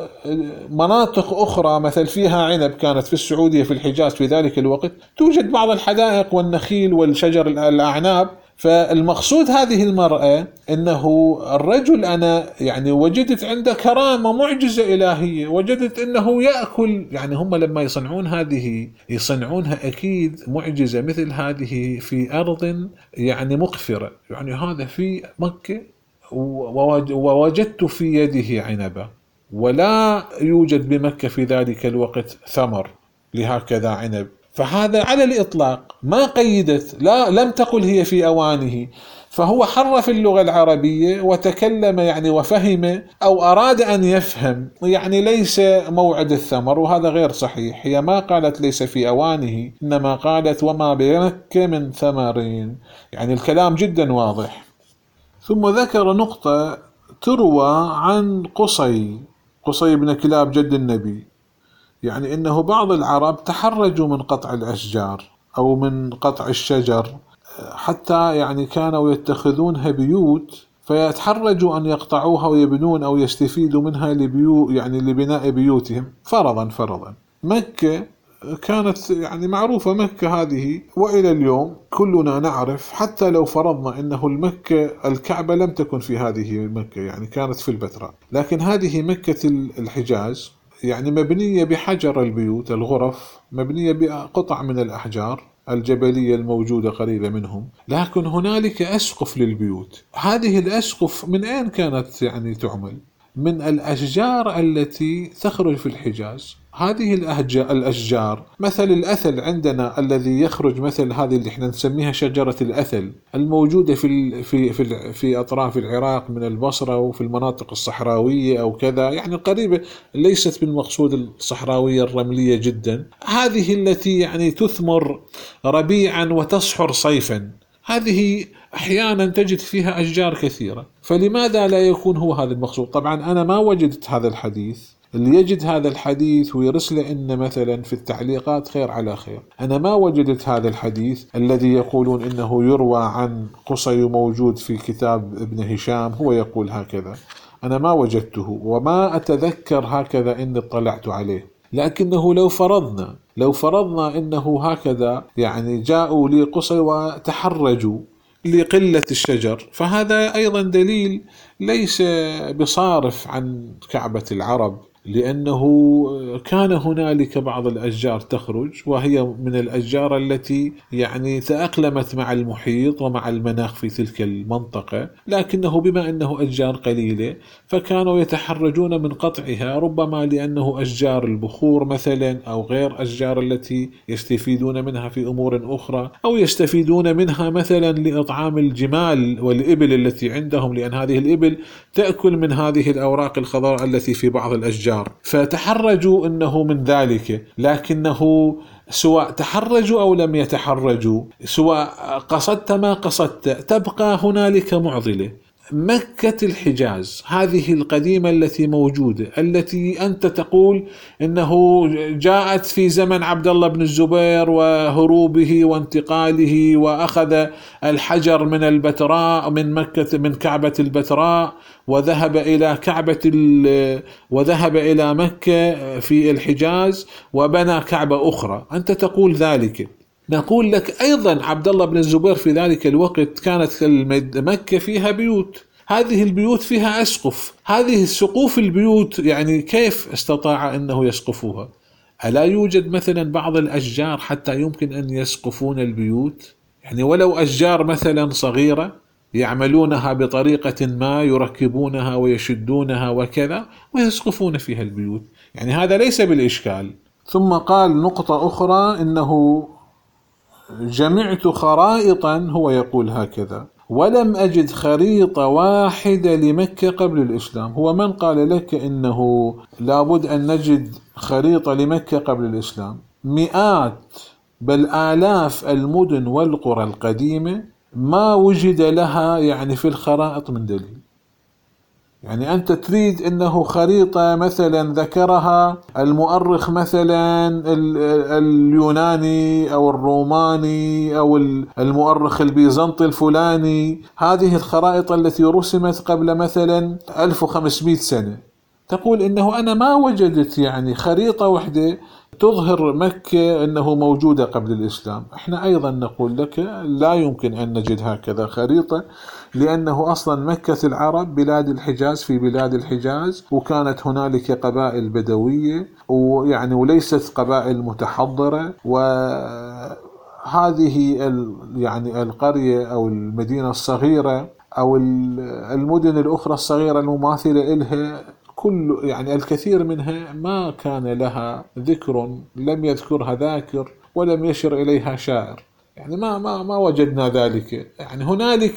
مناطق أخرى مثل فيها عنب كانت في السعودية في الحجاز في ذلك الوقت، توجد بعض الحدائق والنخيل والشجر الأعناب. فالمقصود هذه المرأة انه الرجل انا يعني وجدت عنده كرامة معجزة الهية، وجدت انه يأكل، يعني هم لما يصنعون هذه يصنعونها اكيد معجزة مثل هذه في ارض يعني مقفرة، يعني هذا في مكة ووجدت في يده عنبة، ولا يوجد بمكة في ذلك الوقت ثمر لهكذا عنب. فهذا على الإطلاق ما قيدت، لا لم تقل هي في أوانه، فهو حرف اللغة العربية وتكلم يعني وفهم أو أراد أن يفهم يعني ليس موعد الثمر، وهذا غير صحيح. هي ما قالت ليس في أوانه، إنما قالت وما بمكة من ثمرين، يعني الكلام جدا واضح. ثم ذكر نقطة تروى عن قصي بن كلاب جد النبي، يعني إنه بعض العرب تحرجوا من قطع الأشجار أو من قطع الشجر، حتى يعني كانوا يتخذونها بيوت، فيتحرجوا أن يقطعوها ويبنون أو يستفيدوا منها يعني لبناء بيوتهم فرضا. مكة كانت يعني معروفة مكة هذه، وإلى اليوم كلنا نعرف، حتى لو فرضنا أنه الكعبة لم تكن في هذه مكة، يعني كانت في البتراء، لكن هذه مكة الحجاز يعني مبنية بحجر البيوت، الغرف مبنية بقطع من الأحجار الجبلية الموجودة قريبة منهم، لكن هنالك أسقف للبيوت. هذه الأسقف من أين كانت يعني تعمل؟ من الأشجار التي تخرج في الحجاز. هذه الأشجار مثل الأثل عندنا الذي يخرج، مثل هذه اللي احنا نسميها شجرة الأثل الموجودة في أطراف العراق من البصرة وفي المناطق الصحراوية أو كذا، يعني قريبة، ليست بالمقصود الصحراوية الرملية جدا، هذه التي يعني تثمر ربيعا وتصحر صيفا، هذه أحيانا تجد فيها أشجار كثيرة. فلماذا لا يكون هو هذا المقصود؟ طبعا أنا ما وجدت هذا الحديث، اللي يجد هذا الحديث ويرسل إن مثلا في التعليقات خير على خير. أنا ما وجدت هذا الحديث الذي يقولون إنه يروى عن قصي موجود في كتاب ابن هشام، هو يقول هكذا، أنا ما وجدته وما أتذكر هكذا إني اطلعت عليه. لكنه لو فرضنا إنه هكذا يعني جاءوا لقصي وتحرجوا لقلة الشجر، فهذا أيضا دليل ليس بصارف عن كعبة العرب، لأنه كان هنالك بعض الأشجار تخرج، وهي من الأشجار التي يعني تأقلمت مع المحيط ومع المناخ في تلك المنطقة، لكنه بما أنه أشجار قليلة فكانوا يتحرجون من قطعها، ربما لأنه أشجار البخور مثلا، أو غير أشجار التي يستفيدون منها في أمور أخرى، أو يستفيدون منها مثلا لإطعام الجمال والإبل التي عندهم، لأن هذه الإبل تأكل من هذه الأوراق الخضراء التي في بعض الأشجار، فتحرجوا أنه من ذلك. لكنه سواء تحرجوا أو لم يتحرجوا، سواء قصدت ما قصدت، تبقى هنالك معضلة. مكة الحجاز هذه القديمة التي موجودة، التي أنت تقول إنه جاءت في زمن عبد الله بن الزبير وهروبه وانتقاله، وأخذ الحجر من البتراء من مكة من كعبة البتراء وذهب إلى مكة في الحجاز وبنى كعبة أخرى، أنت تقول ذلك. نقول لك أيضا عبد الله بن الزبير في ذلك الوقت كانت مكة فيها بيوت، هذه البيوت فيها أسقف، هذه السقوف البيوت يعني كيف استطاع أنه يسقفوها؟ ألا يوجد مثلا بعض الأشجار حتى يمكن أن يسقفون البيوت؟ يعني ولو أشجار مثلا صغيرة يعملونها بطريقة ما، يركبونها ويشدونها وكذا ويسقفون فيها البيوت، يعني هذا ليس بالإشكال. ثم قال نقطة أخرى، إنه جمعت خرائطا، هو يقول هكذا، ولم أجد خريطة واحدة لمكة قبل الإسلام. هو من قال لك إنه لابد أن نجد خريطة لمكة قبل الإسلام؟ مئات بل آلاف المدن والقرى القديمة ما وجد لها يعني في الخرائط من دليل. يعني أنت تريد أنه خريطة مثلا ذكرها المؤرخ مثلا اليوناني أو الروماني أو المؤرخ البيزنطي الفلاني، هذه الخرائط التي رسمت قبل مثلا 1500 سنة، تقول إنه أنا ما وجدت يعني خريطة واحدة تظهر مكة أنه موجودة قبل الإسلام. احنا أيضا نقول لك لا يمكن أن نجد هكذا خريطة، لأنه أصلا مكة العرب بلاد الحجاز في بلاد الحجاز، وكانت هنالك قبائل بدوية ويعني وليست قبائل متحضرة، وهذه يعني القرية أو المدينة الصغيرة أو المدن الأخرى الصغيرة المماثلة إلها كل يعني الكثير منها ما كان لها ذكر، لم يذكرها ذاكر ولم يشر إليها شاعر، يعني ما وجدنا ذلك. يعني هنالك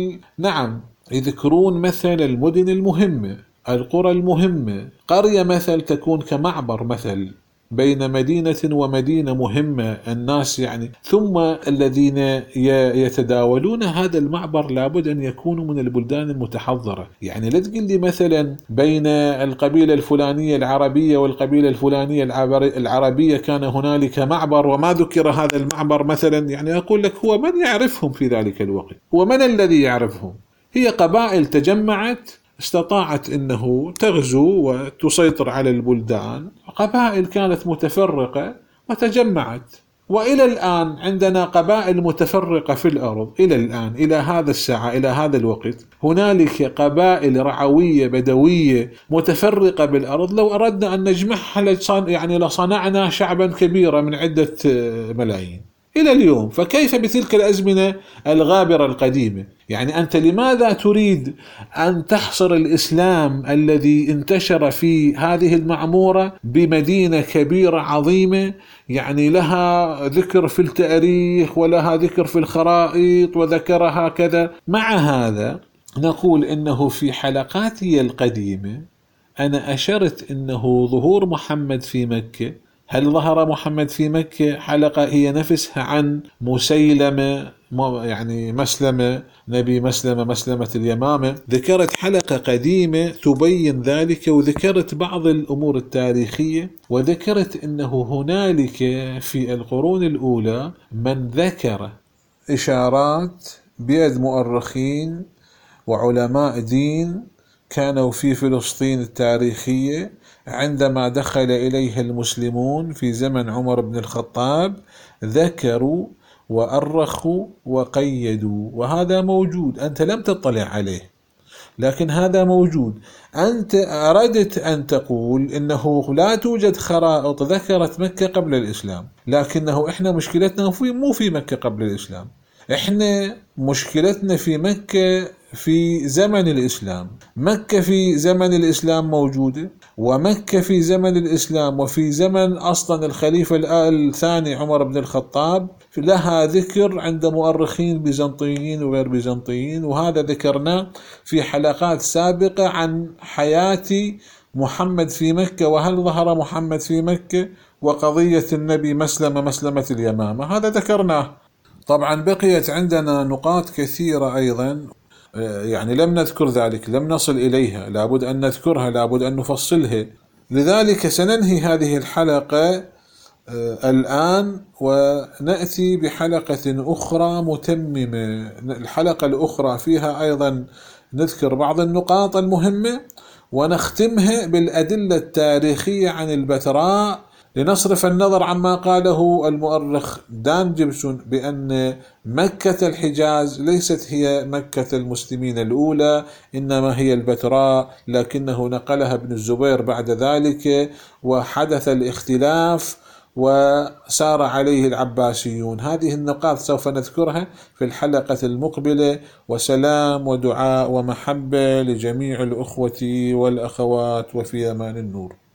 نعم يذكرون مثل المدن المهمة، القرى المهمة، قرية مثل تكون كمعبر مثل بين مدينة ومدينة مهمة الناس يعني، ثم الذين يتداولون هذا المعبر لابد أن يكونوا من البلدان المتحضرة. يعني لا تقول لي مثلا بين القبيلة الفلانية العربية والقبيلة الفلانية العربية كان هنالك معبر وما ذكر هذا المعبر مثلا، يعني أقول لك هو من يعرفهم في ذلك الوقت؟ هو من الذي يعرفهم؟ هي قبائل تجمعت استطاعت أنه تغزو وتسيطر على البلدان، قبائل كانت متفرقة وتجمعت، وإلى الآن عندنا قبائل متفرقة في الأرض إلى الآن، إلى هذا الساعة، إلى هذا الوقت هنالك قبائل رعوية بدوية متفرقة بالأرض، لو أردنا أن نجمعها يعني لصنعنا شعبا كبيرا من عدة ملايين إلى اليوم. فكيف بتلك الأزمنة الغابرة القديمة؟ يعني أنت لماذا تريد أن تحصر الإسلام الذي انتشر في هذه المعمورة بمدينة كبيرة عظيمة، يعني لها ذكر في التاريخ ولها ذكر في الخرائط وذكرها كذا؟ مع هذا نقول إنه في حلقاتي القديمة أنا أشرت إنه ظهور محمد في مكة، هل ظهر محمد في مكة؟ حلقة هي نفسها عن مسيلمة، يعني مسلمة، نبي مسلمة اليمامة، ذكرت حلقة قديمة تبين ذلك، وذكرت بعض الأمور التاريخية، وذكرت أنه هنالك في القرون الأولى من ذكر إشارات بيد مؤرخين وعلماء دين كانوا في فلسطين التاريخية عندما دخل إليها المسلمون في زمن عمر بن الخطاب، ذكروا وأرخوا وقيدوا، وهذا موجود، أنت لم تطلع عليه لكن هذا موجود. أنت أردت أن تقول إنه لا توجد خرائط ذكرت مكة قبل الإسلام، لكنه إحنا مشكلتنا مو في مكة قبل الإسلام، إحنا مشكلتنا في مكة في زمن الإسلام. مكة في زمن الإسلام موجودة، ومكة في زمن الإسلام وفي زمن أصلا الخليفة الثاني عمر بن الخطاب لها ذكر عند مؤرخين بيزنطيين وغير بيزنطيين، وهذا ذكرناه في حلقات سابقة عن حياة محمد في مكة، وهل ظهر محمد في مكة، وقضية النبي مسلمة اليمامة، هذا ذكرناه. طبعا بقيت عندنا نقاط كثيرة أيضا يعني لم نذكر ذلك، لم نصل إليها، لابد أن نذكرها، لابد أن نفصلها. لذلك سننهي هذه الحلقة الآن ونأتي بحلقة أخرى متممة. الحلقة الأخرى فيها أيضا نذكر بعض النقاط المهمة، ونختمها بالأدلة التاريخية عن البتراء، لنصرف النظر عما قاله المؤرخ دان جيبسون بأن مكة الحجاز ليست هي مكة المسلمين الأولى، إنما هي البتراء، لكنه نقلها ابن الزبير بعد ذلك، وحدث الاختلاف وسار عليه العباسيون. هذه النقاط سوف نذكرها في الحلقة المقبلة، وسلام ودعاء ومحبة لجميع الأخوة والأخوات، وفي أمان النور.